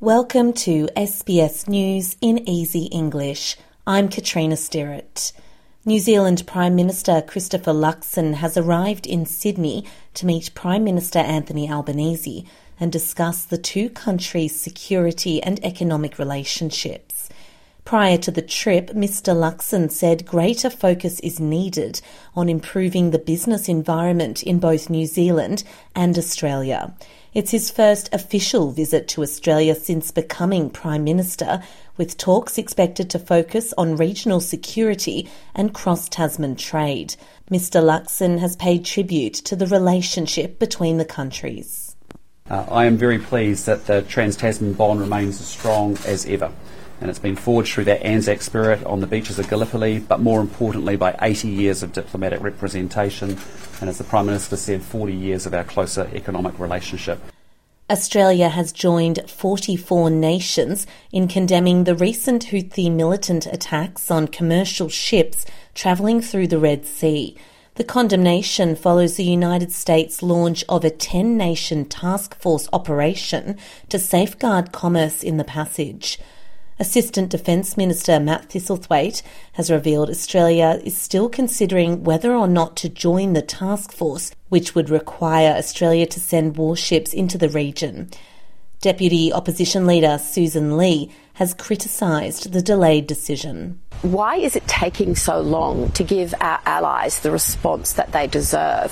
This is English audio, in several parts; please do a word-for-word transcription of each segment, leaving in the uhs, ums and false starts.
Welcome to S B S News in Easy English. I'm Katrina Stirrett. New Zealand Prime Minister Christopher Luxon has arrived in Sydney to meet Prime Minister Anthony Albanese and discuss the two countries' security and economic relationships. Prior to the trip, Mr Luxon said greater focus is needed on improving the business environment in both New Zealand and Australia. It's his first official visit to Australia since becoming Prime Minister, with talks expected to focus on regional security and cross-Tasman trade. Mr Luxon has paid tribute to the relationship between the countries. Uh, I am very pleased that the Trans-Tasman bond remains as strong as ever, and it's been forged through that Anzac spirit on the beaches of Gallipoli, but more importantly by eighty years of diplomatic representation, and as the Prime Minister said, forty years of our closer economic relationship. Australia has joined forty-four nations in condemning the recent Houthi militant attacks on commercial ships travelling through the Red Sea. The condemnation follows the United States' launch of a ten-nation task force operation to safeguard commerce in the passage. Assistant Defence Minister Matt Thistlethwaite has revealed Australia is still considering whether or not to join the task force, which would require Australia to send warships into the region. Deputy Opposition Leader Susan Lee has criticised the delayed decision. Why is it taking so long to give our allies the response that they deserve?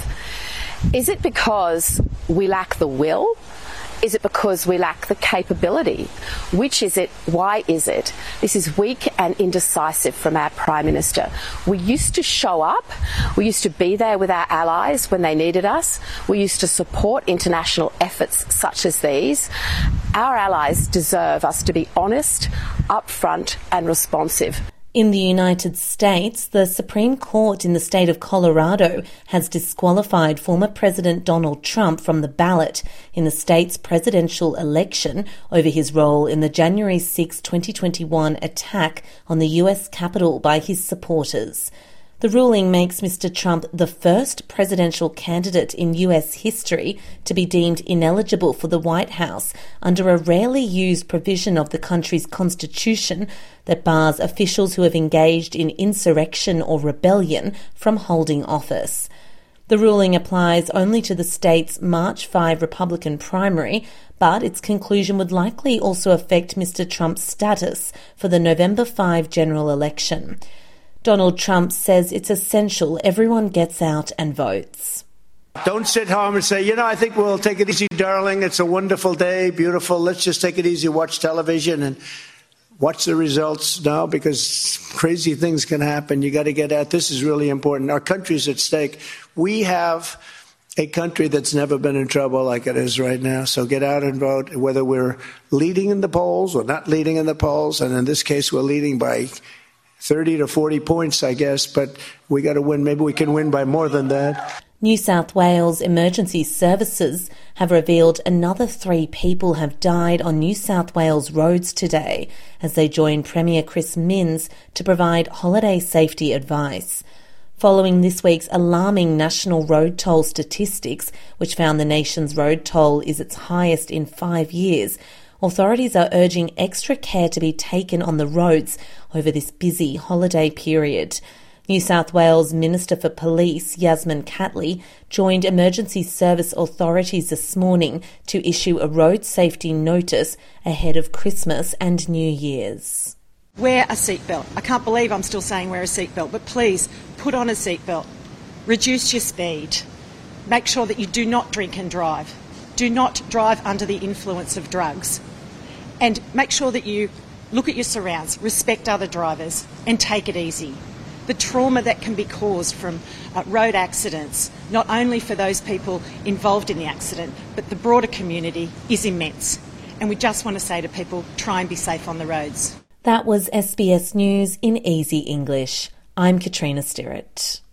Is it because we lack the will? Is it because we lack the capability? Which is it? Why is it? This is weak and indecisive from our Prime Minister. We used to show up. We used to be there with our allies when they needed us. We used to support international efforts such as these. Our allies deserve us to be honest, upfront and responsive. In the United States, the Supreme Court in the state of Colorado has disqualified former President Donald Trump from the ballot in the state's presidential election over his role in the January sixth, twenty twenty-one attack on the U S Capitol by his supporters. The ruling makes Mr Trump the first presidential candidate in U S history to be deemed ineligible for the White House under a rarely used provision of the country's constitution that bars officials who have engaged in insurrection or rebellion from holding office. The ruling applies only to the state's March fifth Republican primary, but its conclusion would likely also affect Mr Trump's status for the November fifth general election. Donald Trump says it's essential everyone gets out and votes. Don't sit home and say, you know, I think we'll take it easy, darling. It's a wonderful day, beautiful. Let's just take it easy, watch television and watch the results now, because crazy things can happen. You got to get out. This is really important. Our country's at stake. We have a country that's never been in trouble like it is right now. So get out and vote, whether we're leading in the polls or not leading in the polls. And in this case, we're leading by thirty to forty points, I guess, but we got to win. Maybe we can win by more than that. New South Wales Emergency Services have revealed another three people have died on New South Wales roads today as they join Premier Chris Minns to provide holiday safety advice. Following this week's alarming national road toll statistics, which found the nation's road toll is its highest in five years, authorities are urging extra care to be taken on the roads over this busy holiday period. New South Wales Minister for Police, Yasmin Catley, joined emergency service authorities this morning to issue a road safety notice ahead of Christmas and New Year's. Wear a seatbelt. I can't believe I'm still saying wear a seatbelt, but please put on a seatbelt. Reduce your speed. Make sure that you do not drink and drive. Do not drive under the influence of drugs. And make sure that you look at your surrounds, respect other drivers, and take it easy. The trauma that can be caused from uh, road accidents, not only for those people involved in the accident, but the broader community, is immense. And we just want to say to people, try and be safe on the roads. That was S B S News in Easy English. I'm Katrina Stirrett.